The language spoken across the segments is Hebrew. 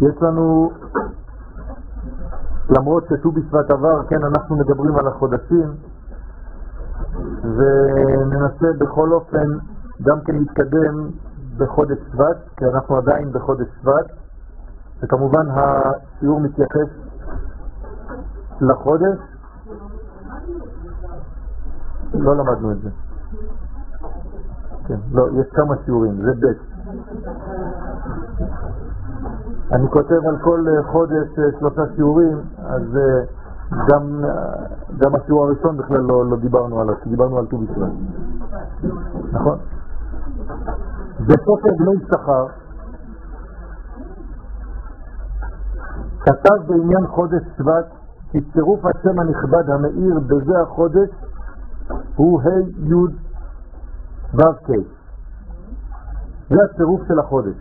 יש לנו, למרות שט"ו בשבט עבר, כן, אנחנו מדברים על החודשים, וננסה בכל אופן גם כן להתקדם בחודש שבט, כי אנחנו עדיין בחודש שבט, וכמובן השיעור מתייחס לחודש. לא למדנו את זה. כן, לא, יש כמה שיעורים, זה ב'. אני כותב על כל חודש 3 שיעורים, אז גם השיעור הראשון בכלל לא דיברנו עליו, דיברנו על ט"ו בשבט. נכון? בספר בני יששכר כתב בעניין חודש שבט כי צירוף השם הנכבד המאיר בזה החודש הוא ה' י' ו' ק'. זה הצירוף של החודש.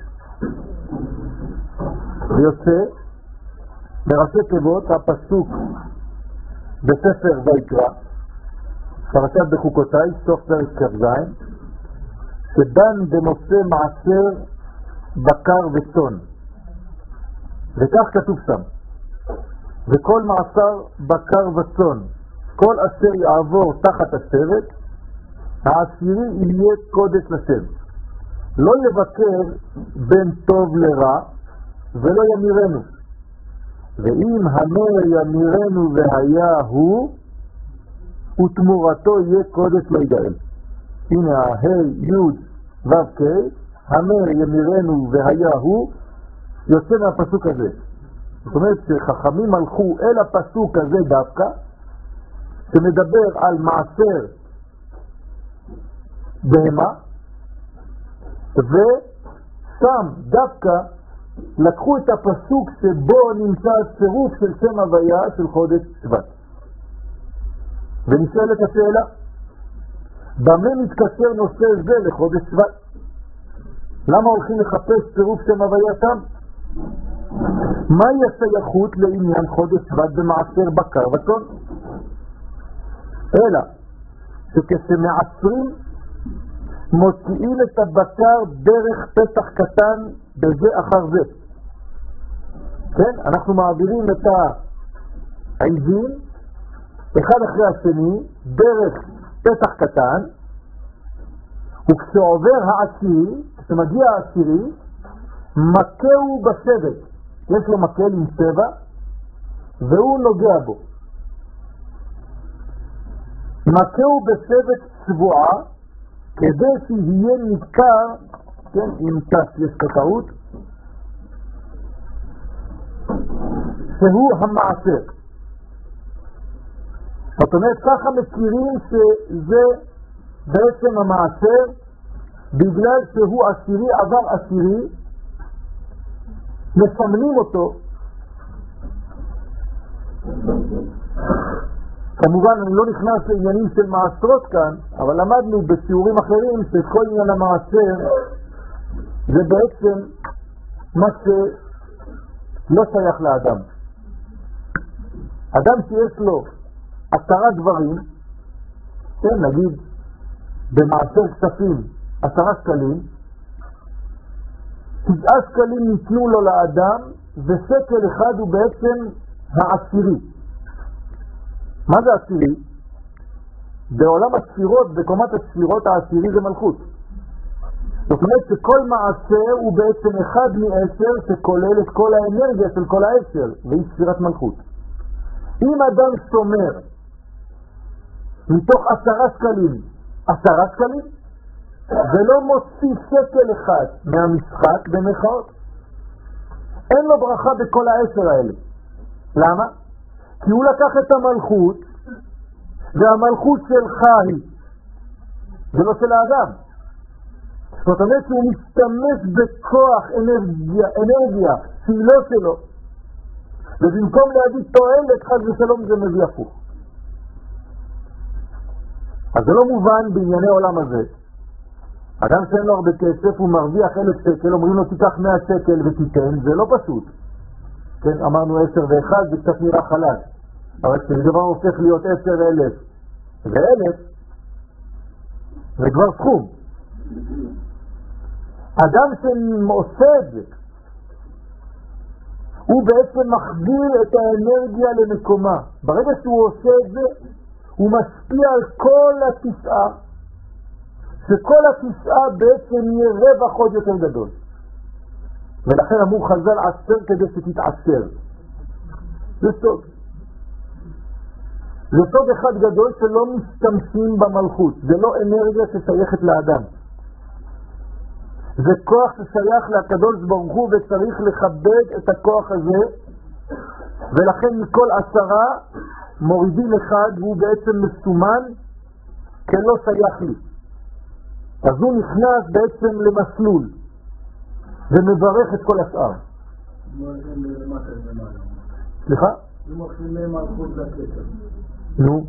ויוצא מראשי תיבות הפסוק בספר ויקרא, פרשת בחוקותיי, סוף פרק כ"ז, שדן בנושא מעשר בקר וצאן. וכך כתוב שם: וכל מעשר בקר וצאן, כל אשר יעבור תחת השבט, העשירי יהיה קודש לשם. לא יבקר בין טוב לרע, ולא ימירנו. ואם המר ימירנו והיה הוא, ותמורתו יהיה קודש לא יגאל. הנה ה' י' ו' ק', המר ימירנו והיה הוא, יוצא מהפסוק הזה. זאת אומרת שחכמים הלכו אל הפסוק הזה דווקא, שמדבר על מעשר בהמה, ושם דווקא לקחו את הפסוק שבו נמצא הצירוף של שם הוויה של חודש שבט. ונשאלת השאלה, במה מתקשר נושא זה לחודש שבט? למה הולכים לחפש צירוף שם הוויה שם? מהי השייכות לעניין חודש שבט במעשר בקר וצאן? אלא שכשמעשרים מוציאים את הבקר דרך פתח קטן בזה אחר זה. כן, אנחנו מעבירים את העיזים אחד אחרי השני דרך פתח קטן, וכשעובר העשירי, כשמגיע העשירי, מקהו בשבט. יש לו מקל עם צבע והוא נוגע בו. מקהו בשבט צבועה כדי שיהיה נדקר, כן, עם תס יש קטעות, שהוא המעשר. זאת אומרת, ככה מכירים שזה בעצם המעשר, בגלל שהוא עשירי עבר עשירי, מסמנים אותו. כמובן אני לא נכנס לעניינים של מעשרות כאן, אבל למדנו בשיעורים אחרים שכל עניין המעשר זה בעצם מה שלא שייך לאדם. אדם שיש לו 10 דברים, כן, נגיד במעשר כספים 10 שקלים, 9 שקלים ניתנו לו לאדם, ושקל אחד הוא בעצם העשירי. מה זה עשירי? בעולם הספירות, בקומת הספירות, העשירי זה מלכות. זאת אומרת שכל מעשר הוא בעצם אחד מ10 שכולל את כל האנרגיה של כל ה10, והיא ספירת מלכות. אם אדם שומר מתוך 10 שקלים 10 שקלים, ולא מוציא שקל אחד מהמשחק במחאות, אין לו ברכה בכל ה10 האלה. למה? כי הוא לקח את המלכות, והמלכות שלך היא, זה לא של האדם. זאת אומרת שהוא משתמש בכוח אנרגיה שהיא לא שלו, ובמקום להביא תועלת חס ושלום זה מביא הפוך. אז זה לא מובן בענייני עולם הזה. אדם שאין לו הרבה כסף, הוא מרוויח 1,000 שקל, אומרים לו תיקח 100 שקל ותיתן, זה לא פשוט. כן, אמרנו 10 ו1, זה קצת נראה חלש. אבל כשדבר הופך להיות 10,000 ו1,000, זה כבר סכום. אדם שעושה את זה, הוא בעצם מחזיר את האנרגיה למקומה. ברגע שהוא עושה את זה, הוא משפיע על כל הכיסאה, שכל הכיסאה בעצם יהיה רווח עוד יותר גדול. ולכן אמור חז"ל עשר כדי שתתעשר. זה סוד. זה סוד אחד גדול שלא משתמשים במלכות. זה לא אנרגיה ששייכת לאדם. זה כוח ששייך לקדוש ברוך הוא וצריך לכבד את הכוח הזה, ולכן מכל 10 מורידים אחד והוא בעצם מסומן כלא שייך לי. אז הוא נכנס בעצם למסלול ומברך את כל השאר. סליחה? אם הולכים להם מלכות לכתר. נו.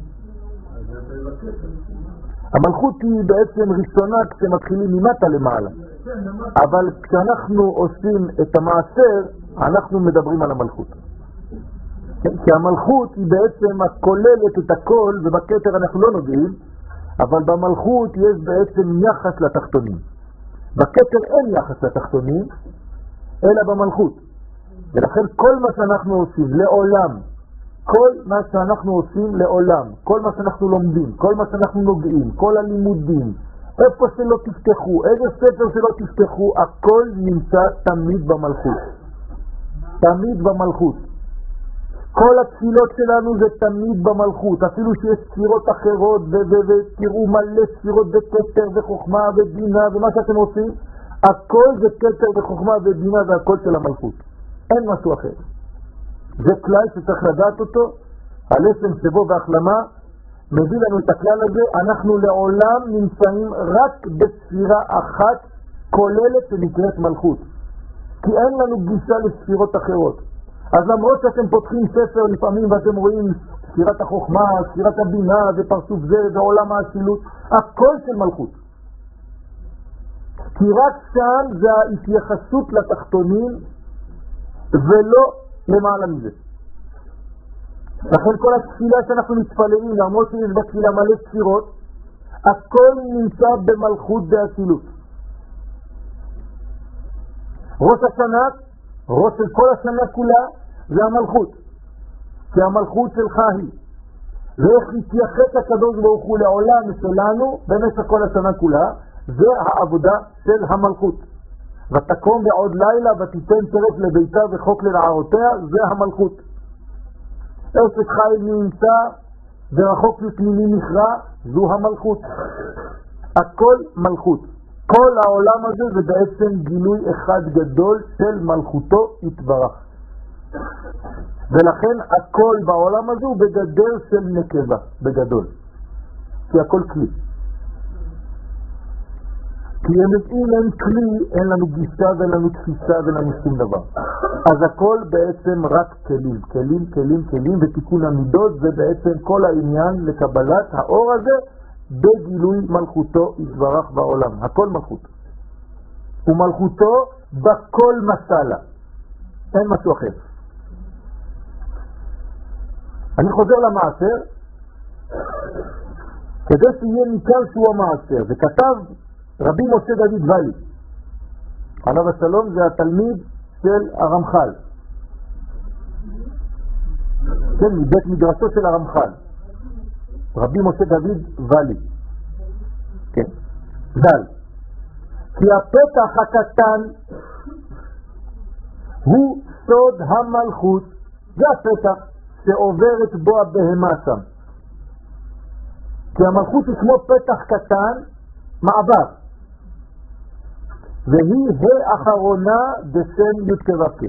המלכות היא בעצם ראשונה כשמתחילים ממטה למעלה. אבל כשאנחנו עושים את המעשר, אנחנו מדברים על המלכות. כי המלכות היא בעצם הכוללת את הכל, ובכתר אנחנו לא נוגעים, אבל במלכות יש בעצם יחס לתחתונים. בכתר אין יחס לתחתונים, אלא במלכות. ולכן כל מה שאנחנו עושים לעולם, כל מה שאנחנו עושים לעולם, כל מה שאנחנו לומדים, כל מה שאנחנו נוגעים, כל הלימודים, איפה שלא תפתחו, איזה ספר שלא תפתחו, הכל נמצא תמיד במלכות. תמיד במלכות. כל התפילות שלנו זה תמיד במלכות, אפילו שיש ספירות אחרות ותראו מלא ספירות בכתר וחוכמה ובינה ומה שאתם עושים, הכל זה כתר וחוכמה ובינה והכל של המלכות. אין משהו אחר. זה כלל שצריך לדעת אותו, הלסם שבו והחלמה מביא לנו את הכלל הזה, אנחנו לעולם נמצאים רק בספירה אחת כוללת שנקראת מלכות. כי אין לנו גישה לספירות אחרות. אז למרות שאתם פותחים ספר לפעמים ואתם רואים ספירת החוכמה, ספירת הבינה ופרצוף זה ועולם האצילות, הכל של מלכות. כי רק שם זה ההתייחסות לתחתונים ולא למעלה מזה. לכן כל התפילה שאנחנו מתפללים, למרות שיש בתפילה מלא ספירות, הכל נמצא במלכות באצילות. ראש השנה, ראש של כל השנה כולה, זה המלכות. כי המלכות שלך היא. ואיך להתייחס הקדוש ברוך הוא לעולם שלנו במשך כל השנה כולה, זה העבודה של המלכות. ותקום בעוד לילה ותיתן טרף לביתה וחוק לנערותיה, זה המלכות. עסק חי נמצא ורחוק לפנימי מכרע, זו המלכות. הכל מלכות. כל העולם הזה זה בעצם גילוי אחד גדול של מלכותו יתברך. ולכן הכל בעולם הזה הוא בגדר של נקבה, בגדול. כי הכל כלי. כי אם אין כלי, אין לנו גישה ואין לנו תפיסה ואין לנו שום דבר. אז הכל בעצם רק כלים, כלים, כלים, כלים, ותיקון המידות זה בעצם כל העניין לקבלת האור הזה בגילוי מלכותו יתברך בעולם. הכל מלכות. ומלכותו בכל מסלה. אין משהו אחר. אני חוזר למעשר, כדי שיהיה ניכר שהוא המעשר. וכתב רבי משה דוד ואלי, עליו השלום, זה התלמיד של הרמח"ל. כן, מבית מדרשו של הרמח"ל. רבי משה דוד ואלי. כן, ז"ל. כי הפתח הקטן הוא סוד המלכות, זה הפתח שעוברת בו הבהמה שם. כי המלכות היא כמו פתח קטן, מעבר. והיא האחרונה בשם י' כו'.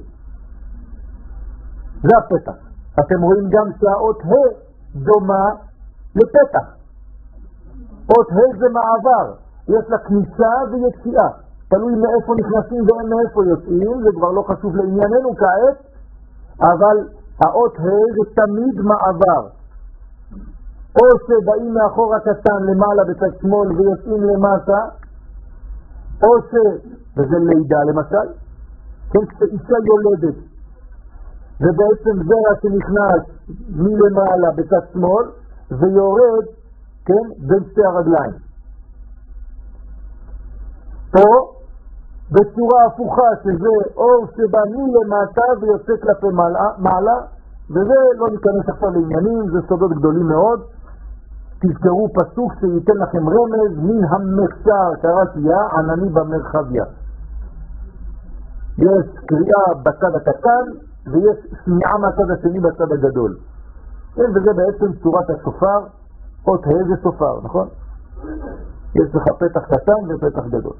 זה הפתח. אתם רואים גם שהאות ה' דומה לפתח. אות ה' זה מעבר. יש לה כניסה ויציאה. תלוי מאיפה נכנסים ומאיפה יוצאים, זה כבר לא חשוב לענייננו כעת, אבל האות ה' זה תמיד מעבר. או שבאים מאחור הקטן למעלה בצד שמאל ויוצאים למטה, או וזה לידה למשל, כן, כשאישה יולדת, ובעצם זרע שנכנס מלמעלה בצד שמאל, ויורד, כן, בין שתי הרגליים. או בצורה הפוכה, שזה אור שבא מלמטה ויוצא כלפי מעלה, וזה לא ניכנס עכשיו לעניינים, זה סודות גדולים מאוד. תזכרו פסוק שייתן לכם רמז, מן המחשר קראתי ענני במרחביה. יש קריאה בצד הקטן ויש שמיעה מהצד השני בצד הגדול. כן, וזה בעצם צורת השופר, אות ה' זה שופר, נכון? יש לך פתח קטן ופתח גדול.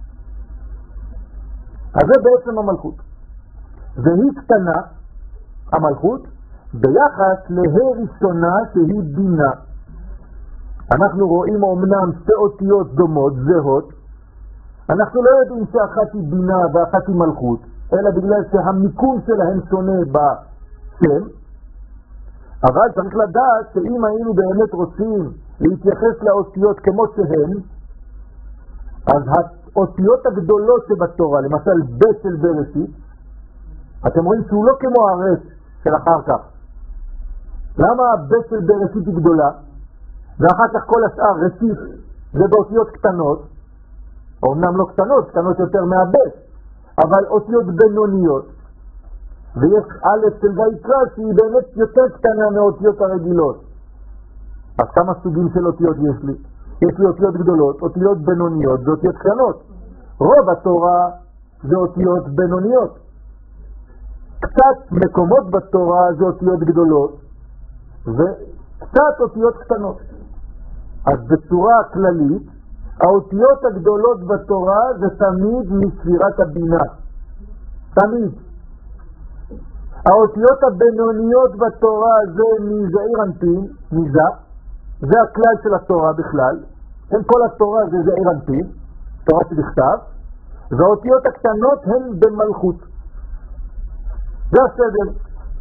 אז זה בעצם המלכות. והיא קטנה, המלכות, ביחס לה' ראשונה שהיא בינה. אנחנו רואים אומנם שתי אותיות דומות, זהות, אנחנו לא יודעים שאחת היא בינה ואחת היא מלכות, אלא בגלל שהמיקום שלהם שונה בשם, אבל צריך לדעת שאם היינו באמת רוצים להתייחס לאותיות כמו שהן, אז האותיות הגדולות שבתורה, למשל ב' של בראשית, אתם רואים שהוא לא כמו הרש של אחר כך. למה הב' של בראשית היא גדולה? ואחר כך כל השאר ראשית זה באותיות קטנות, אומנם לא קטנות, קטנות יותר מהב', אבל אותיות בינוניות. ויש א' של ויקרא שהיא באמת יותר קטנה מהאותיות הרגילות. אז כמה סוגים של אותיות יש לי? יש לי אותיות גדולות, אותיות בינוניות ואותיות קטנות. רוב התורה זה אותיות בינוניות. קצת מקומות בתורה זה אותיות גדולות וקצת אותיות קטנות. אז בצורה כללית האותיות הגדולות בתורה זה תמיד מספירת הבינה. תמיד. האותיות הבינוניות בתורה זה מזעיר אנפין, מזה. זה הכלל של התורה בכלל. כל התורה זה זעיר אנפין, תורה שבכתב. והאותיות הקטנות הן במלכות. זה הסדר.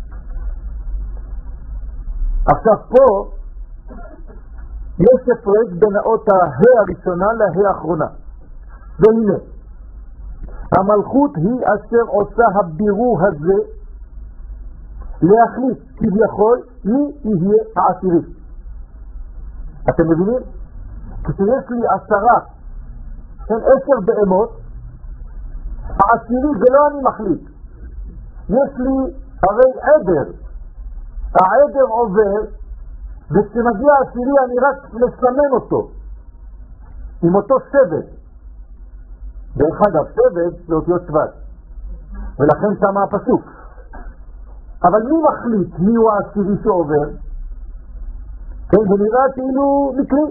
עכשיו פה יש הפרש בין האות ה' הראשונה לה' האחרונה. והנה, המלכות היא אשר עושה הבירור הזה להחליט כביכול מי יהיה העשירי. אתם מבינים? כשיש לי 10 בהמות, העשירי זה לא אני מחליט. יש לי הרי עדר. העדר עובר, וכשמגיע העשירי אני רק מסמן אותו עם אותו שבט. דרך אגב, שבט זה אותיות שבט, ולכן שמה הפסוק. אבל מי מחליט מי הוא העשירי שעובר? כן, זה נראה כאילו מקרי.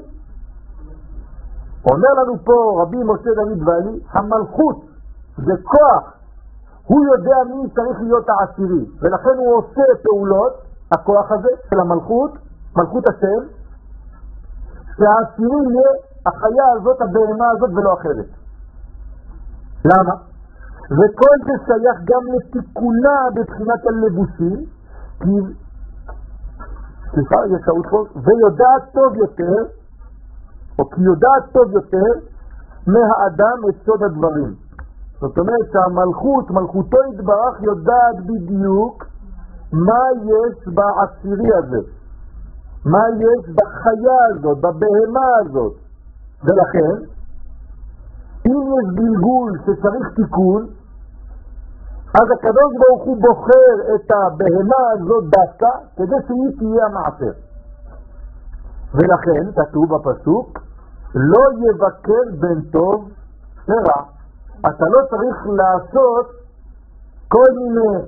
אומר לנו פה רבי משה דוד ואלי, המלכות זה כוח, הוא יודע מי צריך להיות העשירי, ולכן הוא עושה פעולות, הכוח הזה של המלכות, מלכות השם, שהעשירי יהיה החיה הזאת, הבהמה הזאת ולא אחרת. למה? וכל זה שייך גם לתיקונה בבחינת הלבושים, כי סליחה, יש טעות פה, ויודעת טוב יותר, או כי יודעת טוב יותר מהאדם את סוד הדברים. זאת אומרת שהמלכות, מלכותו יתברך, יודעת בדיוק מה יש בעשירי הזה, מה יש בחיה הזאת, בבהמה הזאת. ולכן אם יש גלגול שצריך תיקון, אז הקדוש ברוך הוא בוחר את הבהמה הזאת דווקא כדי שהיא תהיה המעשר. ולכן כתוב בפסוק, לא יבקר בין טוב לרע. אתה לא צריך לעשות כל מיני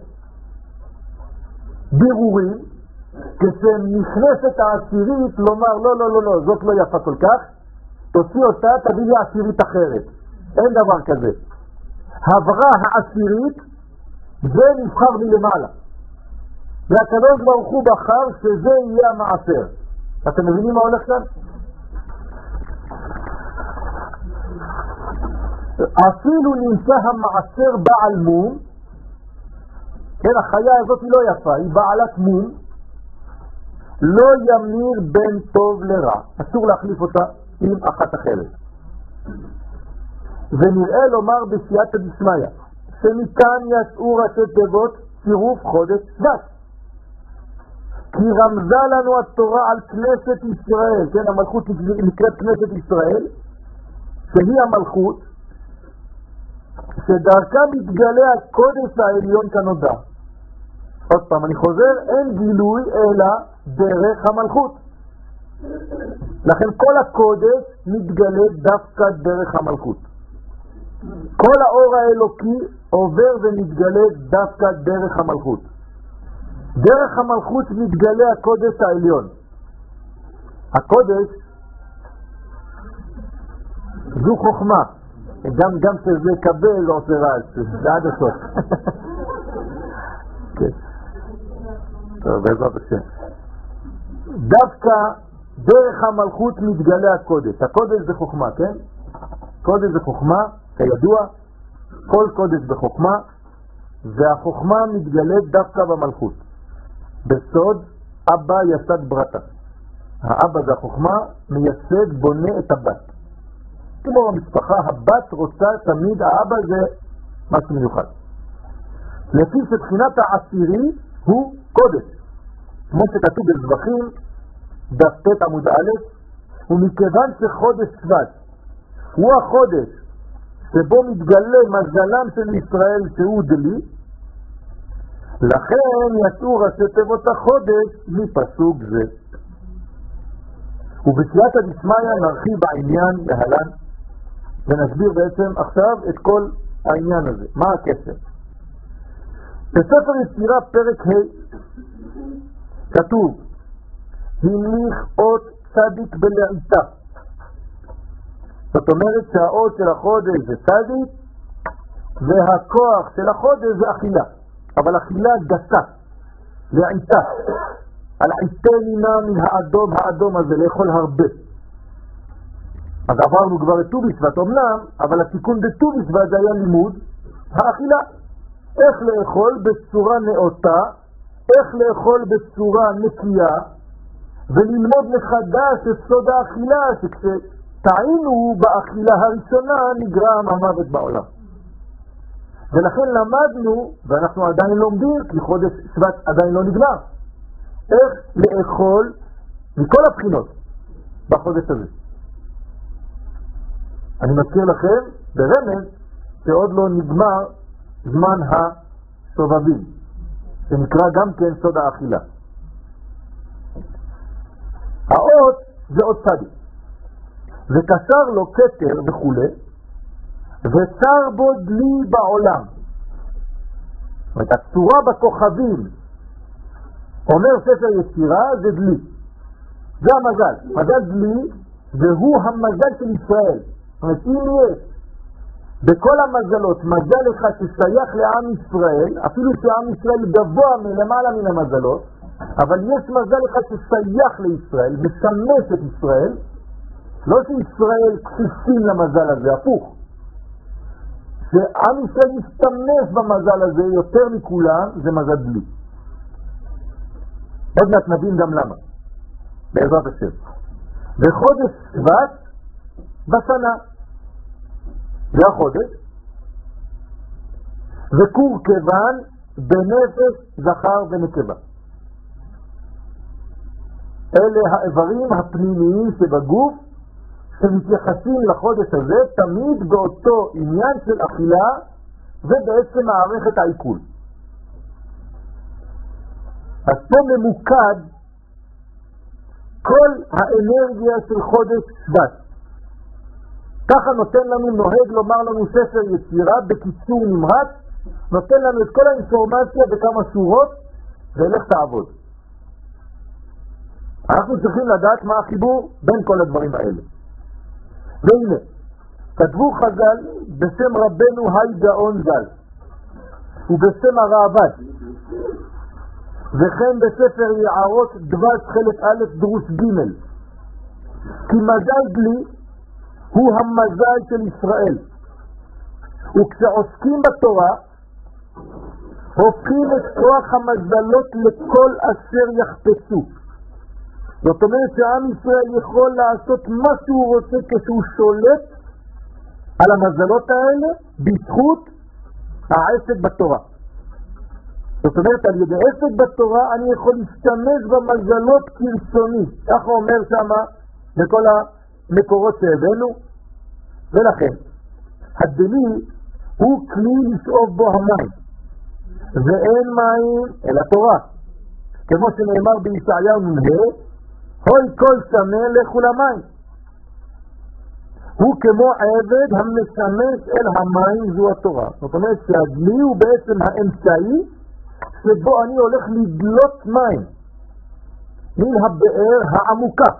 בירורים כשנכנסת העשירית לומר לא, זאת לא יפה כל כך, תוציא אותה, תביא לי עשירית אחרת. אין דבר כזה. הברה העשירית זה נבחר מלמעלה, והקדוש ברוך הוא בחר שזה יהיה המעשר. אתם מבינים מה הולך כאן? אפילו נמצא המעשר בעל מום, כן, החיה הזאת היא לא יפה, היא בעלת מום, לא ימיר בין טוב לרע, אסור להחליף אותה עם אחת אחרת. ונראה לומר בסייעתא דשמיא שמכאן יצאו ראשי תיבות צירוף חודש שבט, כי רמזה לנו התורה על כנסת ישראל, כן, המלכות נקראת כנסת ישראל, שהיא המלכות, שדרכה מתגלה הקודש העליון כנודע. עוד פעם אני חוזר, אין גילוי אלא דרך המלכות. לכן כל הקודש מתגלה דווקא דרך המלכות. כל האור האלוקי עובר ומתגלה דווקא דרך המלכות. דרך המלכות מתגלה הקודש העליון. הקודש זו חוכמה. גם שזה קבל לא עושה רעש, זה עד הסוף. טוב, בעזרת השם. דווקא דרך המלכות מתגלה הקודש. הקודש זה חוכמה, כן? קודש זה חוכמה, כידוע, כל קודש בחוכמה, והחוכמה מתגלית דווקא במלכות. בסוד אבא יסד ברטה. האבא זה החוכמה, מייסד, בונה את הבת. כמו במשפחה, הבת רוצה תמיד, האבא זה משהו מיוחד. לפי שבחינת העשירי הוא קודש. כמו שכתוב בזבחים, דף ט' עמוד א', ומכיוון שחודש שבט הוא החודש שבו מתגלה מזלם של ישראל שהוא דלי, לכן יצאו ראשי תיבות החודש מפסוק זה. ובסייעתא דשמיא נרחיב בעניין להלן, ונסביר בעצם עכשיו את כל העניין הזה. מה הקשר? בספר יצירה פרק ה' כתוב, המליך אות צדיק בלעיתה. זאת אומרת שהאות של החודש זה צדיק, והכוח של החודש זה אכילה. אבל אכילה גסה, לעיתה. על עיתנינה מן האדום הזה, לאכול הרבה. אז עברנו כבר את ט"ו בשבט אומנם, אבל התיקון בט"ו בשבט זה היה לימוד האכילה. איך לאכול בצורה נאותה, איך לאכול בצורה נקייה, וללמוד מחדש את סוד האכילה, שכשטעינו באכילה הראשונה נגרם המוות בעולם. ולכן למדנו, ואנחנו עדיין לומדים, כי חודש שבט עדיין לא נגמר, איך לאכול מכל הבחינות בחודש הזה. אני מזכיר לכם ברמז שעוד לא נגמר זמן הסובבים, שנקרא גם כן סוד האכילה. האות זה עוד צדיק, וקשר לו כתר וכו', וצר בו דלי בעולם. זאת אומרת, הצורה בכוכבים, אומר ספר יצירה, זה דלי. זה המזל. מזל דלי, והוא המזל של ישראל. זאת אומרת, אם יש בכל המזלות מזל אחד ששייך לעם ישראל, אפילו שעם ישראל גבוה מלמעלה מן המזלות, אבל יש מזל אחד ששייך לישראל, משמש את ישראל, לא שישראל כפופים למזל הזה, הפוך. שעם ישראל משתמש במזל הזה יותר מכולם, זה מזל דלי. עוד מעט נבין גם למה, בעזרת השם. בחודש שבט בשנה, זה החודש, וקור כיוון בנפש זכר ונקבה. אלה האיברים הפנימיים שבגוף שמתייחסים לחודש הזה תמיד באותו עניין של אכילה ובעצם מערכת העיכול. אז פה ממוקד כל האנרגיה של חודש שבט. ככה נותן לנו, נוהג לומר לנו ספר יצירה בקיצור נמרץ, נותן לנו את כל האינפורמציה בכמה שורות ולך תעבוד. אנחנו צריכים לדעת מה החיבור בין כל הדברים האלה. והנה, כתבו חז"ל בשם רבנו היי גאון ז"ל ובשם הרעב"ד, וכן בספר יערות דבש חלק א' דרוש ג', כי מזל דלי הוא המזל של ישראל, וכשעוסקים בתורה הופכים את כוח המזלות לכל אשר יחפצו. זאת אומרת שעם ישראל יכול לעשות מה שהוא רוצה כשהוא שולט על המזלות האלה בזכות העסק בתורה. זאת אומרת, על ידי עסק בתורה אני יכול להשתמש במזלות כרצוני. ככה אומר שמה בכל המקורות שהבאנו. ולכן, הדלי הוא כלי לשאוב בו המים, ואין מים אלא תורה. כמו שנאמר בישעיהו נ"ה, הוי כל צמא לכו למים. הוא כמו עבד המשמש אל המים, זו התורה. זאת אומרת שהדלי הוא בעצם האמצעי שבו אני הולך לדלות מים מן הבאר העמוקה,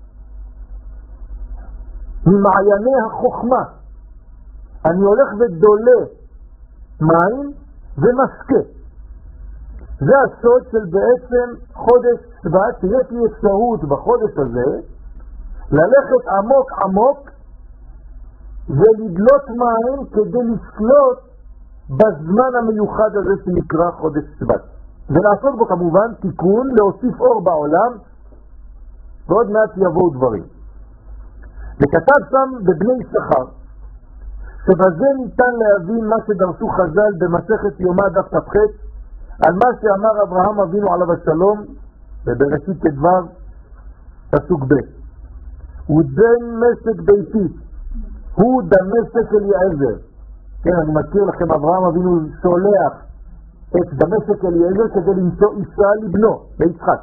ממעייני החוכמה. אני הולך ודולה מים ומשקה. זה הסוד של בעצם חודש שבט, שיש לי אפשרות בחודש הזה ללכת עמוק עמוק ולדלות מים כדי לשלוט בזמן המיוחד הזה שנקרא חודש שבט, ולעשות בו כמובן תיקון, להוסיף אור בעולם, ועוד מעט יבואו דברים. וכתב שם בבני יששכר שבזה ניתן להבין מה שדרשו חז"ל במסכת יומא דף כ"ח על מה שאמר אברהם אבינו עליו השלום בבראשית ט"ו פסוק ב', ודן משק ביתי הוא דמשק אליעזר. כן, אני מזכיר לכם, אברהם אבינו שולח את דמשק אליעזר כדי למצוא אישה לבנו, ליצחק.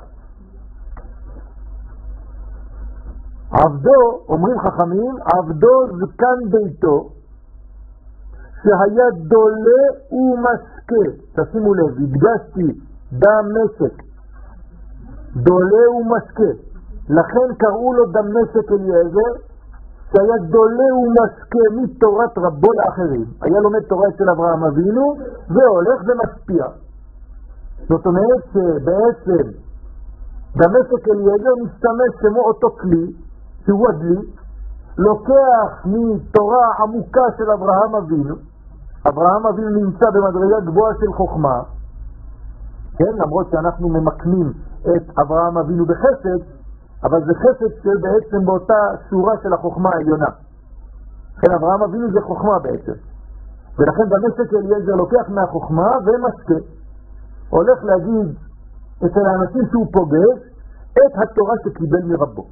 עבדו, אומרים חכמים, עבדו זקן ביתו שהיה דולה ומשקה. תשימו לב, הדגשתי דמשק, דולה ומשקה, לכן קראו לו דמשק אליעזר, שהיה דולה ומשקה מתורת רבו לאחרים. היה לומד תורה של אברהם אבינו והולך ומשפיע. זאת אומרת שבעצם דמשק אליעזר משתמש כמו אותו כלי שהוא הדלי, לוקח מתורה עמוקה של אברהם אבינו. אברהם אבינו נמצא במדרגה גבוהה של חוכמה, כן, למרות שאנחנו ממקמים את אברהם אבינו בחסד, אבל זה חסד של בעצם באותה שורה של החוכמה העליונה. כן, אברהם אבינו זה חוכמה בעצם, ולכן דמשק אליעזר לוקח מהחוכמה ומשקה, הולך להגיד אצל האנשים שהוא פוגש את התורה שקיבל מרבו.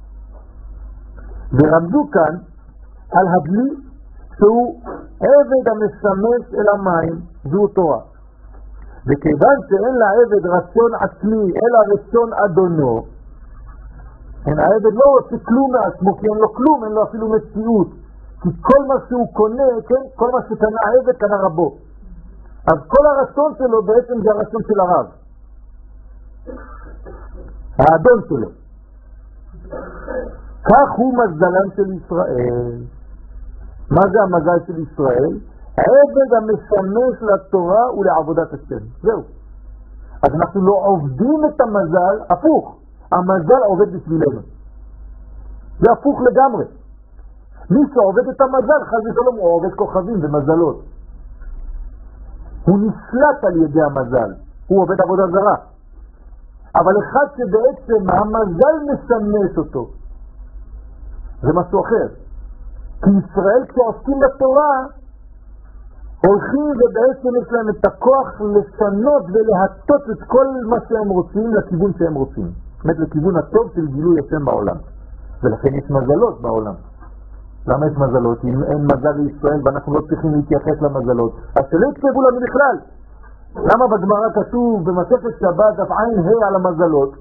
ורמזו כאן על הדלי שהוא עבד המשמש אל המים, זו תורה. וכיוון שאין לעבד רצון עצמי אלא רצון אדונו, העבד לא רוצה כלום מעצמו, כי אין לו כלום, אין לו אפילו מציאות, כי כל מה שהוא קונה, כן, כל מה שקנה העבד קנה רבו. אז כל הרצון שלו בעצם זה הרצון של הרב, האדון שלו. כך הוא מזלם של ישראל. מה זה המזל של ישראל? עבד המשמש לתורה ולעבודת השם. זהו. אז אנחנו לא עובדים את המזל, הפוך. המזל עובד בשבילנו. זה הפוך לגמרי. מי שעובד את המזל, חס ושלום, הוא עובד כוכבים ומזלות. הוא נשלט על ידי המזל. הוא עובד עבודה זרה. אבל אחד שבעצם המזל משמש אותו, זה משהו אחר. כי ישראל כשעוסקים בתורה, הולכים ובעצם יש להם את הכוח לשנות ולהטות את כל מה שהם רוצים לכיוון שהם רוצים. זאת אומרת, לכיוון הטוב של גילוי השם בעולם. ולכן יש מזלות בעולם. למה יש מזלות? אם אין מזל לישראל ואנחנו לא צריכים להתייחס למזלות, אז שלא יכתבו לנו בכלל. למה בגמרא כתוב במסכת שבת דף ע"ה על המזלות?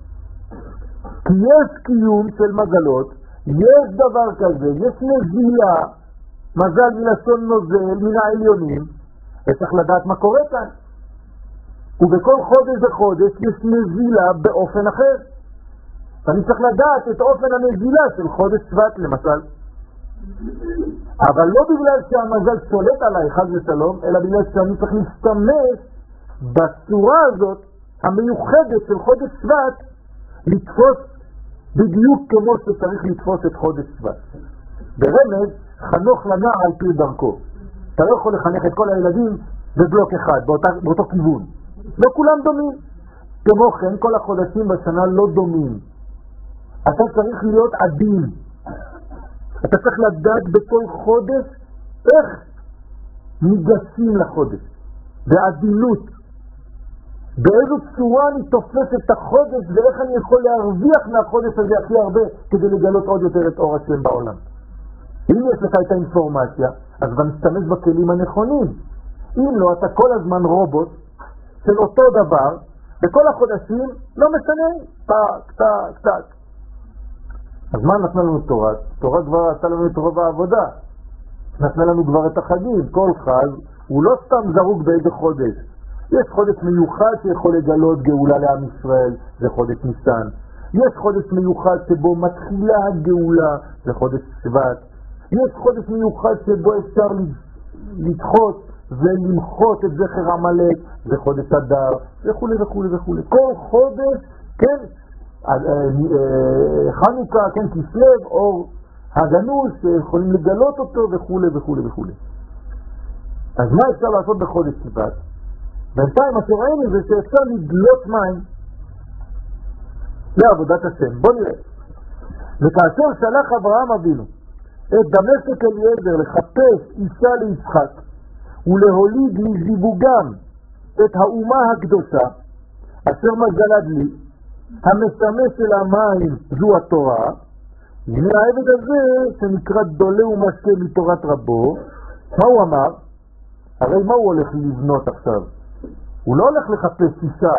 כי יש קיום של מזלות, יש דבר כזה, יש נזילה, מזל מלשון נוזל, מן העליונים, וצריך לדעת מה קורה כאן. ובכל חודש וחודש יש נזילה באופן אחר. אני צריך לדעת את אופן הנזילה של חודש שבט למשל. אבל לא בגלל שהמזל שולט עליי חס ושלום, אלא בגלל שאני צריך להשתמש בצורה הזאת המיוחדת של חודש שבט לתפוס בדיוק כמו שצריך לתפוס את חודש שבט. ברמז, חנוך לנע על פי דרכו. אתה לא יכול לחנך את כל הילדים בבלוק אחד, באותו כיוון. לא כולם דומים. כמו כן, כל החודשים בשנה לא דומים. אתה צריך להיות עדין. אתה צריך לדעת בכל חודש איך ניגשים לחודש. בעדינות. באיזו צורה אני תופס את החודש ואיך אני יכול להרוויח מהחודש הזה הכי הרבה כדי לגלות עוד יותר את אור השם בעולם. אם יש לך את האינפורמציה, אז אתה משתמש בכלים הנכונים. אם לא, אתה כל הזמן רובוט של אותו דבר, בכל החודשים לא משנה, טק. אז מה נתנה לנו תורה? תורה כבר עשה לנו את רוב העבודה. נתנה לנו כבר את החגים. כל חג הוא לא סתם זרוק באיזה חודש. יש חודש מיוחד שיכול לגלות גאולה לעם ישראל, זה חודש ניסן. יש חודש מיוחד שבו מתחילה הגאולה, זה חודש שבט. יש חודש מיוחד שבו אפשר לדחות ולמחות את זכר עמלק, זה חודש אדר, וכו' וכו' וכו'. כל חודש, כן, חנוכה, כן, כסלו, אור הגנוז, שיכולים לגלות אותו וכו' וכו' וכו'. אז מה אפשר לעשות בחודש שבט? בינתיים מה שראינו זה שאפשר לדלות מים לעבודת השם. בוא נראה. וכאשר שלח אברהם אבינו את דמשק אליעזר לחפש אישה ליצחק ולהוליד מזיווגם את האומה הקדושה אשר מגלה לי המשמש של המים זו התורה, והעבד הזה שנקרא דולה ומשקה מתורת רבו, מה הוא אמר? הרי מה הוא הולך לבנות עכשיו? הוא לא הולך לחפש אישה,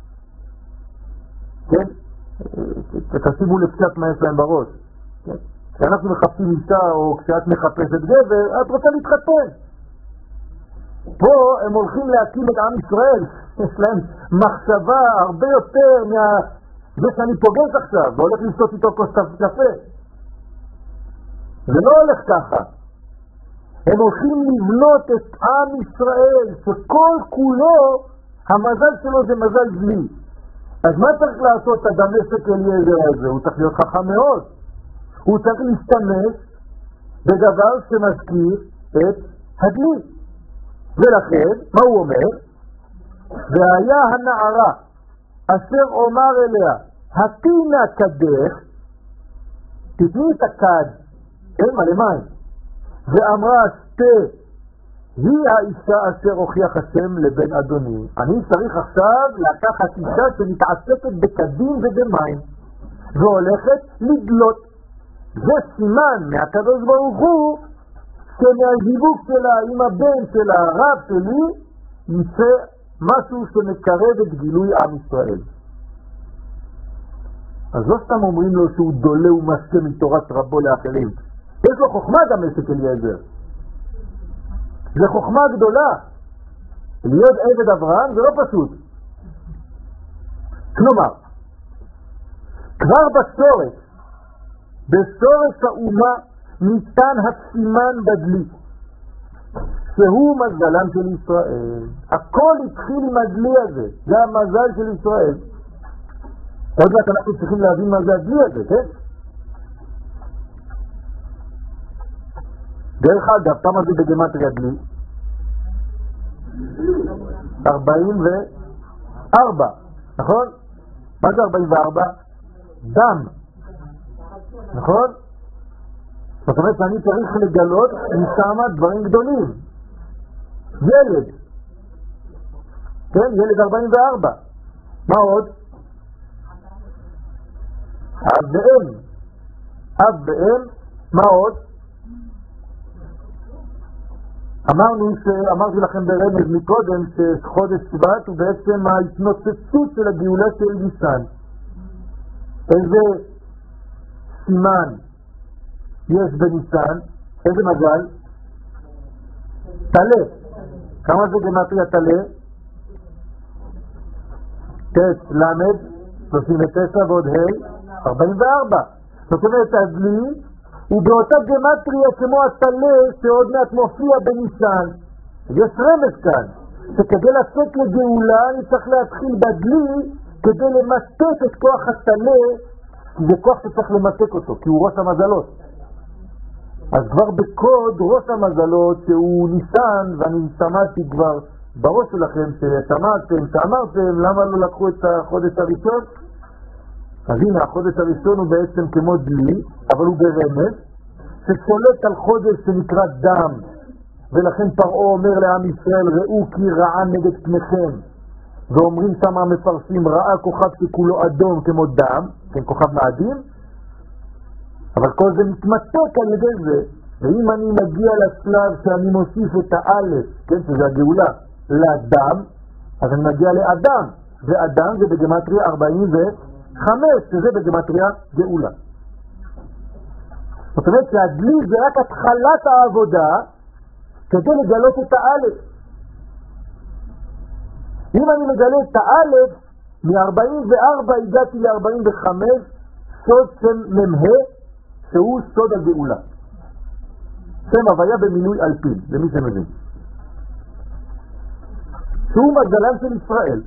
כן? תשימו לפשט מה יש להם בראש, כן? כשאנחנו מחפשים אישה או כשאת מחפשת גבר, את רוצה להתחתן. פה הם הולכים להקים את עם ישראל, יש להם מחשבה הרבה יותר זה שאני פוגש עכשיו והולך לשתות איתו כוס קפה. זה לא הולך ככה. הם הולכים לבנות את עם ישראל שכל כולו המזל שלו זה מזל זלי. אז מה צריך לעשות את דמשק אליעזר הזה? הוא צריך להיות חכם מאוד. הוא צריך להשתמש בדבר שמזכיר את הדלי. ולכן, מה הוא אומר? והיה הנערה אשר אומר אליה התינה קדך, תתני את הקד, אין מלא מים, ואמרה שתה היא האישה אשר הוכיח השם לבן אדוני. אני צריך עכשיו לקחת אישה שמתעסקת בקדים ובמים והולכת לדלות. זה סימן מהקדוש ברוך הוא שמהזיווג שלה עם הבן של הרב שלי יצא משהו שמקרב את גילוי עם ישראל. אז לא סתם אומרים לו שהוא דולה ומשקה מתורת רבו לאחרים. יש לו חוכמה דמשק אליעזר. זה חוכמה גדולה. להיות עבד אברהם זה לא פשוט. כלומר, כבר בשורש האומה ניתן הסימן בדלי, שהוא מזלם של ישראל. הכל התחיל עם הדלי הזה, זה המזל של ישראל. עוד מעט אנחנו צריכים להבין מה זה הדלי הזה, כן? דרך אגב, כמה זה בגימטריה דלי? 44, נכון? מה זה 44? דם, נכון? זאת אומרת שאני צריך לגלות משם דברים גדולים. ילד, כן? ילד 44. מה עוד? אב ואם. מה עוד? אמרתי לכם ברמז מקודם שחודש שבט הוא בעצם ההתנוצצות של הגאולה של ניסן. איזה סימן יש בניסן? איזה מזל? תלה. כמה זה גימטריה תלה? תת, למד, 39 ועוד ה' 44. זאת אומרת, הדלי הוא באותה גימטריה כמו התלה שעוד מעט מופיע בניסן. יש רמז כאן, שכדי לצאת לגאולה אני צריך להתחיל בדלי כדי למתק את כוח התלה, כי זה כוח שצריך למתק אותו, כי הוא ראש המזלות. אז כבר בקוד ראש המזלות שהוא ניסן, ואני שמעתי כבר בראש שלכם שאמרתם למה לא לקחו את החודש הראשון. אז הנה, החודש הראשון הוא בעצם כמו דלי, אבל הוא ברמז ששולט על חודש שנקרא דם, ולכן פרעה אומר לעם ישראל ראו כי רעה נגד פניכם, ואומרים שם המפרשים ראה כוכב שכולו אדום כמו דם, כן, כוכב מאדים. אבל כל זה מתמצק על ידי זה ואם אני מגיע לשלב שאני מוסיף את האלף, כן, שזה הגאולה, לאדם, אז אני מגיע לאדם, ואדם זה בגמטריה 45, שזה בגמטריה גאולה. זאת אומרת שהדלי זה רק התחלת העבודה כדי לגלות את האלף. אם אני מגלה את האלף, מ-44 הגעתי ל-45, סוד של ממה, שהוא סוד הגאולה. שם הוויה במילוי אלפין, למי שמבין. שהוא מזלם של ישראל.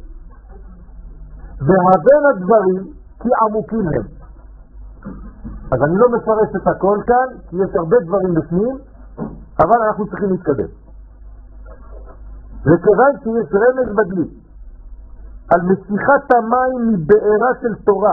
והבן הדברים כי עמוקים הם. אז אני לא מפרש את הכל כאן, כי יש הרבה דברים בפנים, אבל אנחנו צריכים להתקדם. וכיוון שיש רמז בדלי על משיכת המים מבארה של תורה,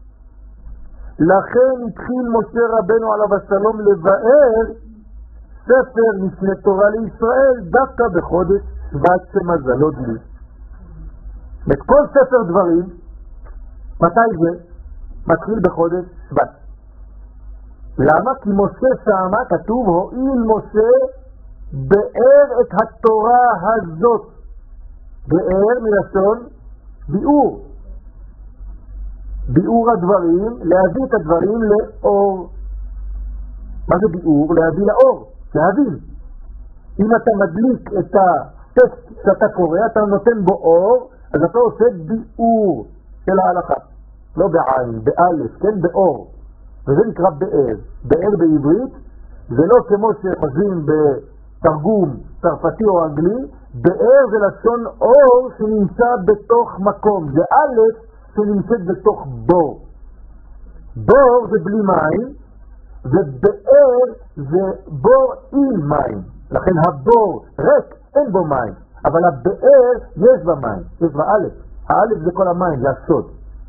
לכן התחיל משה רבנו עליו השלום לבאר ספר משנה תורה לישראל דווקא בחודש שבט שמזלו דלי. את כל ספר דברים, מתי זה? מתחיל בחודש שבט. למה? כי משה שמה כתוב הועיל משה באר את התורה הזאת. באר מלשון ביאור. ביאור הדברים, להביא את הדברים לאור. מה זה ביאור? להביא לאור, להבין. אם אתה מדליק את הטקסט שאתה קורא, אתה נותן בו אור, אז אתה עושה ביאור של ההלכה. לא בעין, באלף, כן? באור. וזה נקרא באר. באר בעברית זה לא כמו שחושבים בתרגום צרפתי או אנגלי, באר זה לשון אור שנמצא בתוך מקום. זה א' שנמצאת בתוך בור. בור זה בלי מים, ובאר זה בור עם מים. לכן הבור ריק, אין בו מים. אבל הבאר יש בה מים, יש בה א'. האלף זה כל המים, זה הסוד.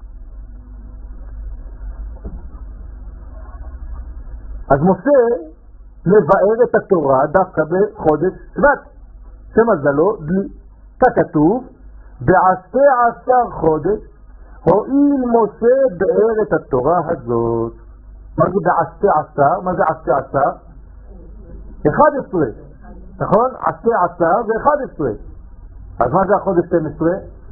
אז משה מבאר את התורה דווקא בחודש שבט, שמזלו דלי. ככתוב, ב12 חודש הועיל משה באר את התורה הזאת. מה זה ב12? מה זה 12? 11. נכון? 12 זה 11. אז מה זה החודש 12?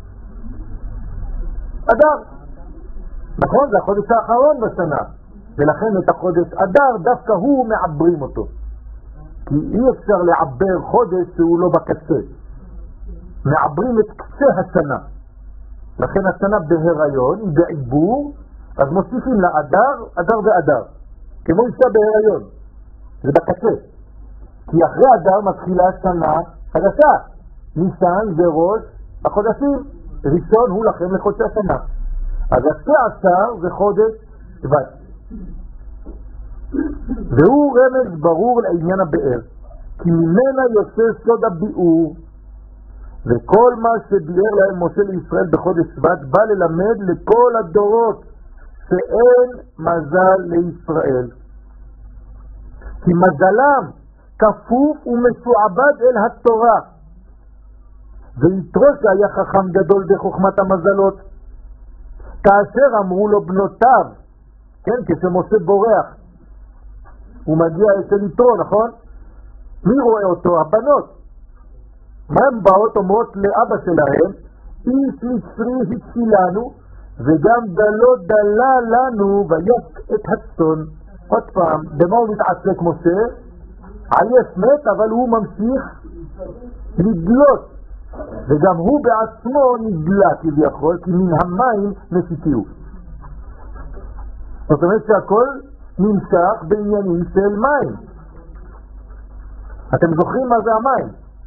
אדר. נכון? זה החודש האחרון בשנה. ולכן את החודש אדר דווקא הוא מעברים אותו. כי אי אפשר לעבר חודש שהוא לא בקצה. מעברים את קצה השנה. לכן השנה בהיריון, היא בעיבור, אז מוסיפים לה אדר, אדר ואדר. כמו אישה בהיריון. זה בקצה. כי אחרי אדר מתחילה שנה חדשה. ניסן זה ראש החודשים. ראשון הוא לכם לחודשי השנה. אז 12 זה חודש שבט. והוא רמז ברור לעניין הבאר, כי ממנה יוצא סוד הביאור, וכל מה שביאר להם משה לישראל בחודש שבט בא ללמד לכל הדורות שאין מזל לישראל, כי מזלם כפוף ומשועבד אל התורה. ויתרו שהיה חכם גדול בחוכמת המזלות, כאשר אמרו לו בנותיו, כן, כשמשה בורח הוא מגיע אצל יתרו, נכון? מי רואה אותו? הבנות. מה הם באות אומרות לאבא שלהם? איש מצרי הצילנו וגם דלו דלה לנו ויק את הצאן. עוד פעם, במה הוא מתעסק משה? עייף מת, אבל הוא ממשיך לדלות, וגם הוא בעצמו נדלה כביכול, כי מן המים נסיתיהו. זאת אומרת שהכל נמשך בעניינים של מים. אתם זוכרים מה זה המים?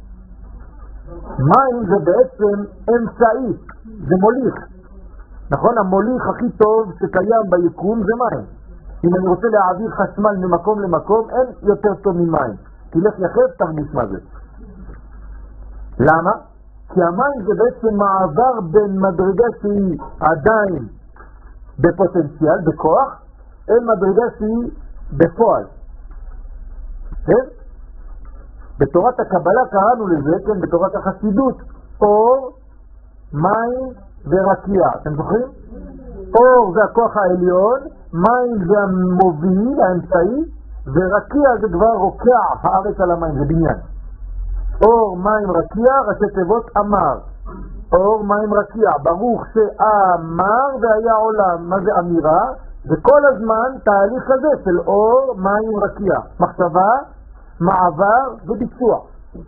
מים זה בעצם אמצעי, זה מוליך. נכון? המוליך הכי טוב שקיים ביקום זה מים. אם אני רוצה להעביר חשמל ממקום למקום, אין יותר טוב ממים. תלך יחד, תרגיש מה זה. למה? כי המים זה בעצם מעבר בין מדרגה שהיא עדיין בפוטנציאל, בכוח, אל מדרגה שהיא בפועל. כן? בתורת הקבלה קראנו לזה, כן, בתורת החסידות, אור, מים ורקיע. אתם זוכרים? אור זה הכוח העליון, מים זה המוביל, האמצעי, ורקיע זה כבר רוקע הארץ על המים, זה בניין. אור מים רקיע, ראשי תיבות אמר. אור מים רקיע, ברוך שאמר והיה עולם. מה זה אמירה? זה כל הזמן תהליך הזה של אור מים רקיע, מחשבה, מעבר וביצוע.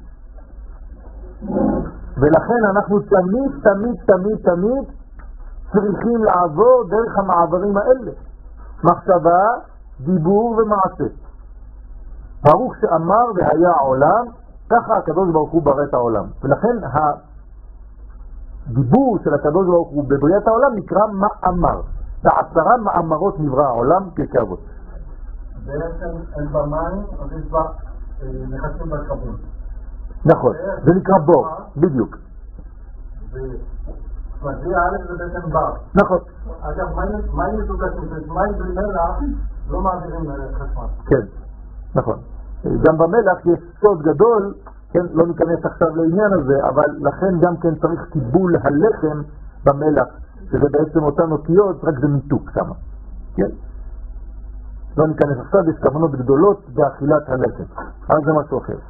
ולכן אנחנו תמיד צריכים לעבור דרך המעברים האלה, מחשבה, דיבור ומעשה. ברוך שאמר והיה עולם, ככה הקדוש ברוך הוא ברא את העולם. ולכן הדיבור של הקדוש ברוך הוא בבריאת העולם נקרא מאמר. בעשרה מאמרות נברא העולם ככבוד. בעצם אין במים, אז יש בה נכנסים בקרבים. נכון, זה נקרא בור, בדיוק. זה א' זה בעצם בר. נכון. אגב, מים מתוקשים, מים במלח לא מעבירים חשמל. כן, נכון. גם במלח יש סוד גדול, כן, לא ניכנס עכשיו לעניין הזה, אבל לכן גם כן צריך טיבול הלחם במלח, שזה בעצם אותן אותיות, רק זה מיתוק שם. כן? לא ניכנס עכשיו, יש כוונות גדולות באכילת הלחם. אבל זה משהו אחר.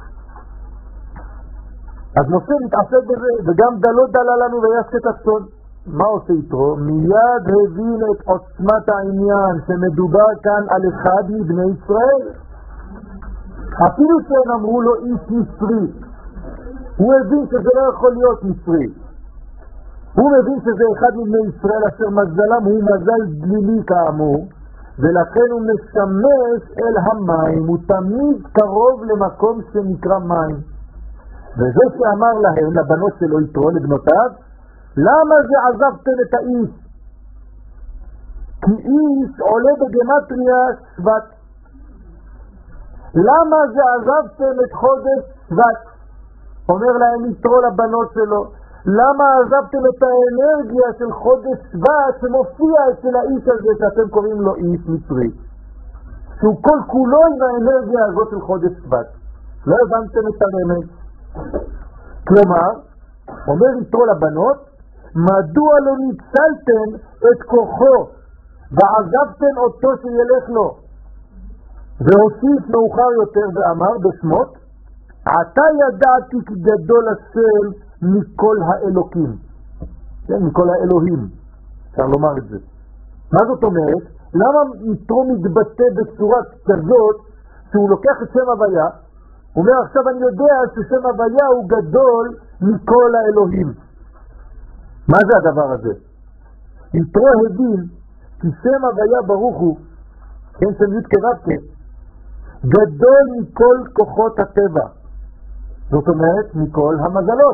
אז משה מתעסק בזה, וגם דלו דלה לנו ויסקט הצאן. מה עושה יתרו? מיד הבין את עוצמת העניין שמדובר כאן על אחד מבני ישראל. אפילו שהם אמרו לו איש מצרי, הוא הבין שזה לא יכול להיות מצרי. הוא מבין שזה אחד מבני ישראל אשר מזלם הוא מזל דלילי כאמור, ולכן הוא משמש אל המים, הוא תמיד קרוב למקום שנקרא מים. וזה שאמר להם, לבנות שלו יתרו, לבנותיו, למה זה עזבתם את האיש? כי איש עולה בגמטריה שבט. למה זה עזבתם את חודש שבט? אומר להם יתרו לבנות שלו, למה עזבתם את האנרגיה של חודש שבט שמופיע אצל האיש הזה שאתם קוראים לו איש מצרי? שהוא כל כולו עם האנרגיה הזאת של חודש שבט. לא הבנתם את הרמז. כלומר, אומר יתרו לבנות, מדוע לא ניצלתם את כוחו ועזבתם אותו שילך לו? והוסיף מאוחר יותר ואמר בשמות, עתה ידעתי כי גדול השם מכל האלוקים. כן, מכל האלוהים. אפשר לומר את זה. מה זאת אומרת? למה יתרו מתבטא בצורה כזאת שהוא לוקח את שם הוויה, הוא אומר עכשיו אני יודע ששם הוויה הוא גדול מכל האלוהים. מה זה הדבר הזה? יתרו הבין כי שם הוויה ברוך הוא, כן, שם י' כו' גדול מכל כוחות הטבע, זאת אומרת מכל המזלות,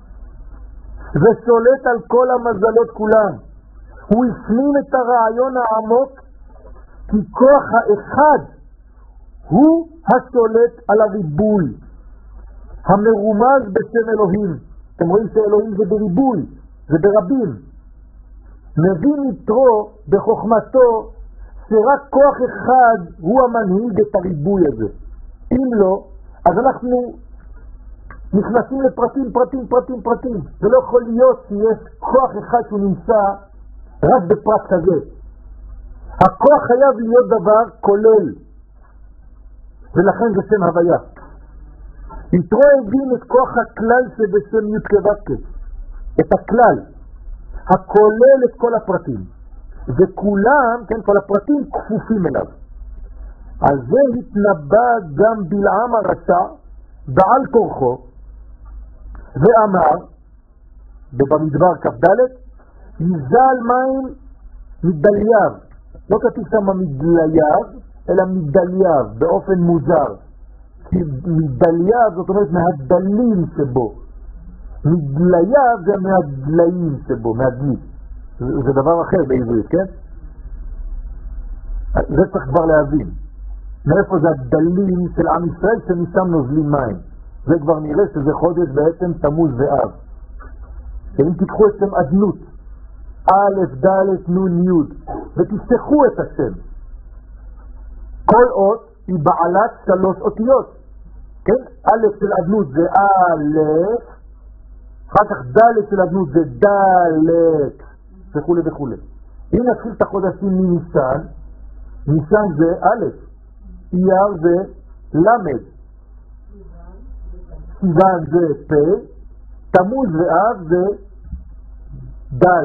ושולט על כל המזלות כולם. הוא הפנים את הרעיון העמוק כי כוח האחד הוא השולט על הריבוי המרומז בשם אלוהים. אתם רואים שאלוהים זה בריבוי, זה ברבים. מבין יתרו בחוכמתו שרק כוח אחד הוא המנהיג את הריבוי הזה. אם לא, אז אנחנו נכנסים לפרטים. זה לא יכול להיות שיש כוח אחד שהוא נמצא רק בפרט כזה. הכוח חייב להיות דבר כולל, ולכן זה שם הוויה. יתרו הבין את כוח הכלל שבשם י' כו', את הכלל הכולל את כל הפרטים, וכולם, כן, כל הפרטים כפופים אליו. על זה התנבא גם בלעם הרשע בעל כורחו ואמר במדבר כ"ד, יזל מים מדלייו. לא כתוב שם מדלייו אלא מדלייו, באופן מוזר, כי מדלייו זאת אומרת מהדלים שבו, מדלייו זה מהדליים שבו, מהדלי. זה דבר אחר בעברית, כן? זה צריך כבר להבין מאיפה זה הדלים של עם ישראל שמשם נוזלים מים. זה כבר נראה שזה חודש בעצם תמוז ואב. אם תיקחו את שם אדנות א' ד' נ' י' ותפתחו את השם, כל אות היא בעלת 3 אותיות, כן? א' של אדנות זה א', אחר כך ד' של אדנות זה ד' וכו'. אם נתחיל את החודשים מניסן, ניסן זה א', אייר זה למד, סיוון זה פה, תמוז ואב זה דל.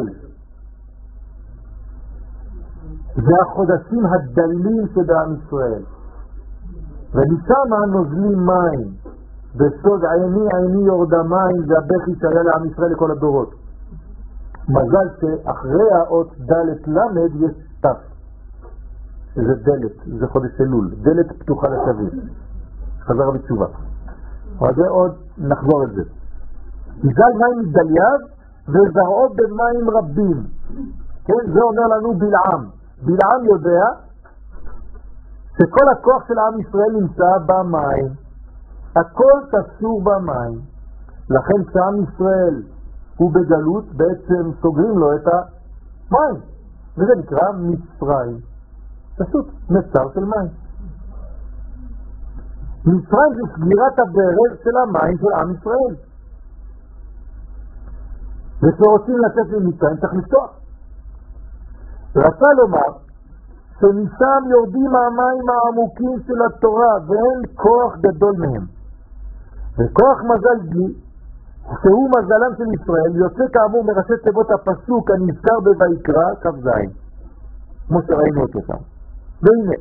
זה החודשים הדלים שבעם ישראל, ומשם נוזלים מים. בסוד עיני יורדה מים, זה הבכי שהיה לעם ישראל לכל הדורות. מזל שאחרי האות דלת למד יש תף, זה דלת, זה חודש אלול, דלת פתוחה לשביל, חזרה בתשובה. אבל זה עוד נחזור את זה. יזל מים מדלייו וזרעו במים רבים. כן, זה אומר לנו בלעם. בלעם יודע שכל הכוח של עם ישראל נמצא במים, הכל תפסור במים. לכן שעם ישראל הוא בגלות, בעצם סוגרים לו את המים, וזה נקרא מצרים. פשוט מצר של מים. מצרים זה סגירת הברז של המים של עם ישראל, וכשרוצים לצאת ממצרים צריך לפתוח. רצה לומר שמשם יורדים המים העמוקים של התורה ואין כוח גדול מהם, וכוח מזל בי שהוא מזלם של ישראל יוצא כאמור מראשי תיבות הפסוק הנזכר בויקרא כ"ז, כמו שראינו אותו שם. והנה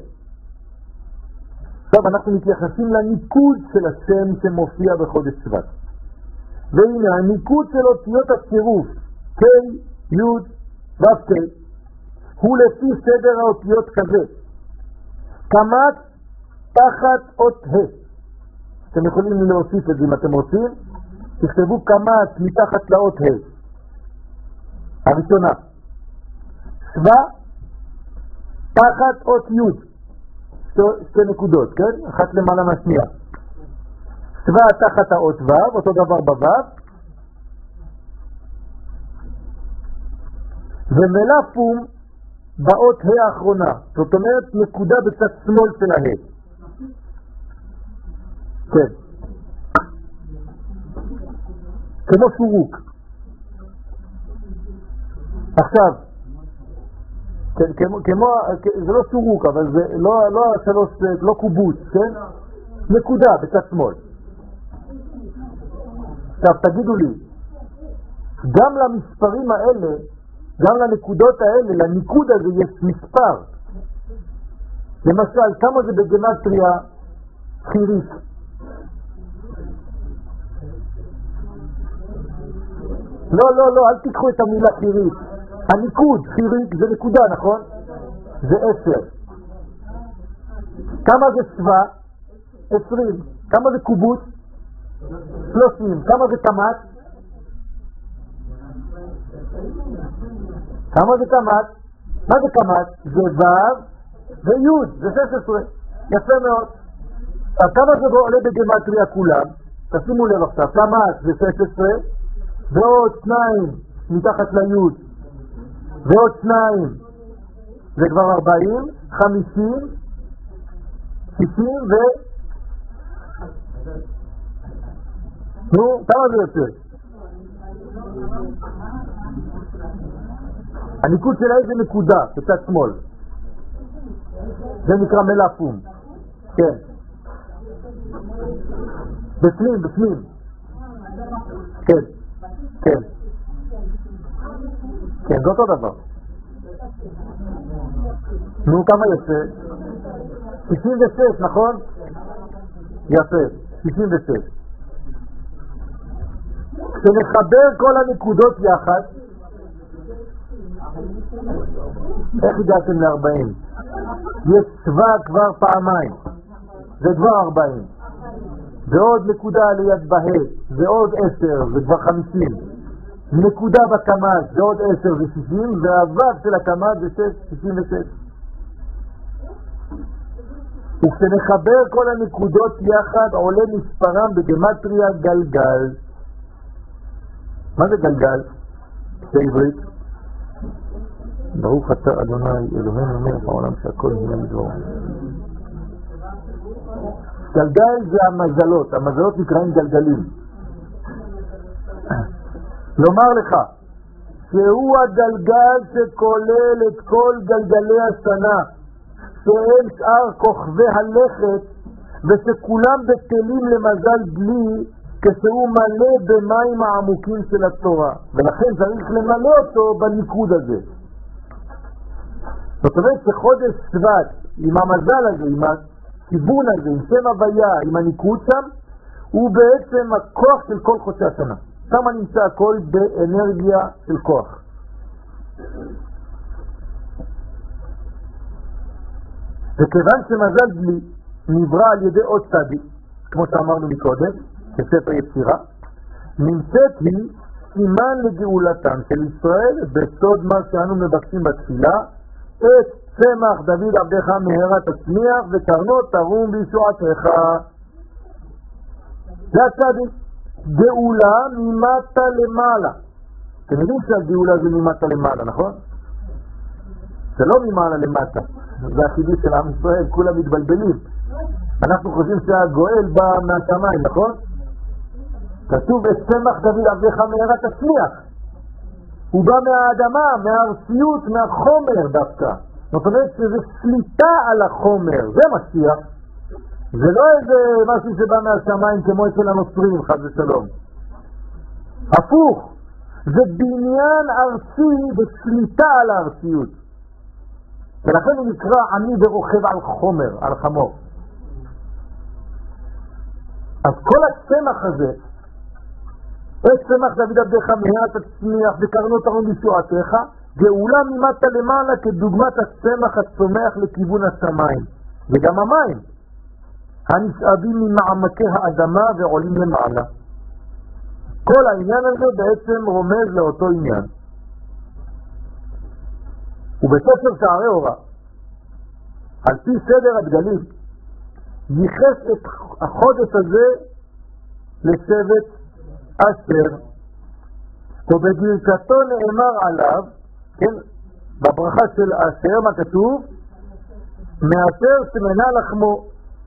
עכשיו אנחנו מתייחסים לניקוד של השם שמופיע בחודש שבט. והנה הניקוד של אותיות הצירוף K, י' ו' K הוא לפי סדר האותיות כזה: קמת תחת אות ה'. אתם יכולים להוסיף את זה אם אתם רוצים, תכתבו קמת מתחת לאות ה' הראשונה, שווה תחת אות י', שתי נקודות, כן? אחת למעלה מהשנייה. שווה תחת האות ו', אותו דבר בו', ומלאפום באות ה' האחרונה, זאת אומרת נקודה בצד שמאל של ה'. כן, כמו שורוק. עכשיו כמו, זה לא שורוק, אבל זה לא קובוץ, כן? נקודה בצד שמאל. עכשיו תגידו לי, גם למספרים האלה, גם לנקודות האלה, לניקוד הזה יש מספר. למשל, כמה זה בגמטריה חירית? לא, אל תיקחו את המילה חירית. הניקוד, חירית, זה נקודה, נכון? זה 10. כמה זה שווה? 20. כמה זה קובוץ? 30. כמה זה תמת? כמה זה תמת? מה זה תמת? זה ו' וי', זה 16. יפה מאוד. אז כמה זה עולה בגמטריה כולם? תשימו לב עכשיו, תמת זה 16, ועוד 2 מתחת לי' ועוד 2 זה כבר 40, 50, 60 נו, כמה זה יוצא? הניקוד שלה זה נקודה בצד שמאל, זה נקרא מלאפום. כן, בפנים. כן, זה אותו דבר. נו, כמה יוצא? 66, נכון? יפה, 66. כשנחבר כל הנקודות יחד, איך הגעתם ל-40? יש שווה כבר פעמיים, זה כבר 40. ועוד נקודה ליד בה' זה עוד 10, זה כבר 50. נקודה בקמ"ז זה עוד 10, זה 60, והו"ב של הקמ"ז זה 66. וכשנחבר כל הנקודות יחד עולה מספרם בגמטריה גלגל. מה זה גלגל? בעברית. ברוך אתה אדוני אלוהינו מלך העולם שהכל נהיה מדברו. גלגל זה המזלות, המזלות נקראים גלגלים. לומר לך שהוא הגלגל שכולל את כל גלגלי השנה, שהם שאר כוכבי הלכת, ושכולם בטלים למזל דלי, כשהוא מלא במים העמוקים של התורה, ולכן צריך למלא אותו בניקוד הזה. זאת אומרת שחודש שבט, עם המזל הזה, עם הכיוון הזה, עם שם הוויה, עם הניקוד שם, הוא בעצם הכוח של כל חודשי השנה. שם נמצא הכל באנרגיה של כוח. וכיוון שמזל דלי נברא על ידי עוד צדיק, כמו שאמרנו מקודם, בספר יצירה, נמצאת היא סימן לגאולתם של ישראל בסוד מה שאנו מבקשים בתפילה, את צמח דוד עבדך מהרה תצמיח וקרנות תרום בישועתך. זה הצדיק, גאולה ממטה למעלה. אתם יודעים שהגאולה זה ממטה למעלה, נכון? זה לא ממעלה למטה, זה החידוש של עם ישראל, כולם מתבלבלים. אנחנו חושבים שהגואל בא מהשמיים, נכון? כתוב את צמח דוד עבדך מהרה תצמיח. הוא בא מהאדמה, מהארציות, מהחומר דווקא. זאת אומרת שזה שליטה על החומר, זה משיח. זה לא איזה משהו שבא מהשמיים כמו אצל הנוצרים, חד ושלום. הפוך, זה בניין ארצי בשליטה על הארציות. ולכן הוא נקרא עני ורוכב על חומר, על חמור. אז כל הצמח הזה, את צמח דוד עבדך מהרה תצמיח וקרנות תרום בישועתך, גאולה ממטה למעלה כדוגמת הצמח הצומח לכיוון השמיים. וגם המים הנשאבים ממעמקי האדמה ועולים למעלה. כל העניין הזה בעצם רומז לאותו עניין. ובספר שערי אורה, על פי סדר הדגלים, ייחס את החודש הזה לשבט אשר, ובברכתו נאמר עליו, כן, בברכה של אשר, מה כתוב? מאשר שמנה לחמו.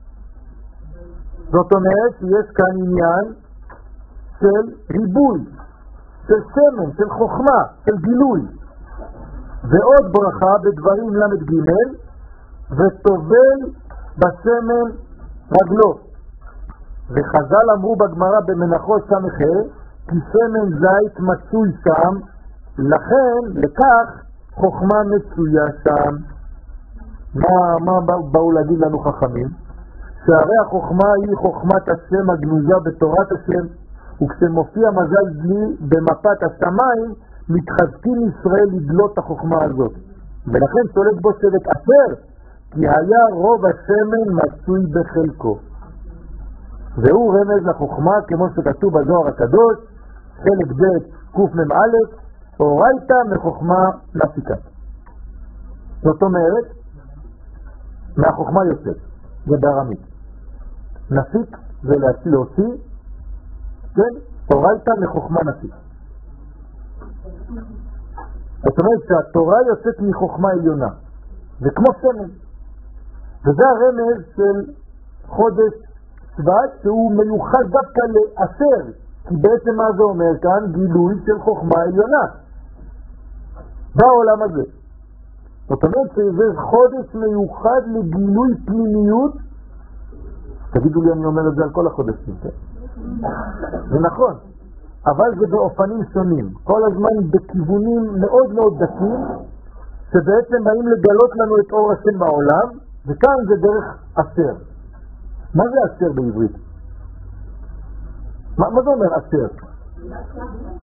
זאת אומרת שיש כאן עניין של ריבוי, של שמן, של חוכמה, של גילוי. ועוד ברכה בדברים למד ג' וטובל בשמן רגלו. וחז"ל אמרו בגמרא במנחות סמכה, כי שמן זית מצוי שם, לכן לכך חוכמה מצויה שם. מה באו להגיד לנו חכמים? שהרי החוכמה היא חוכמת השם הגנוזה בתורת השם, וכשמופיע מזל דלי במפת השמיים, מתחזקים ישראל לדלות החוכמה הזאת. ולכן שולט בו שבט אשר, כי היה רוב השמן מצוי בחלקו. והוא רמז לחוכמה כמו שכתוב בזוהר הקדוש, חלק ב' קמ"א, אורייתא מחוכמה נפיקה. זאת אומרת, מהחוכמה יוצאת, זה בארמית. נפיק זה להוציא, כן, אורייתא מחוכמה נפיק. זאת אומרת שהתורה יוצאת מחוכמה עליונה, וכמו שמן. וזה הרמז של חודש שבט שהוא מיוחד דווקא לאשר, כי בעצם מה זה אומר כאן? גילוי של חוכמה עליונה בעולם הזה. זאת אומרת שזה חודש מיוחד לגילוי פנימיות. תגידו לי, אני אומר את זה על כל החודשים, כן? זה נכון, אבל זה באופנים שונים, כל הזמן בכיוונים מאוד מאוד דקים, שבעצם באים לגלות לנו את אור השם בעולם, וכאן זה דרך אשר. מה זה אשר בעברית? מה זה אומר אשר?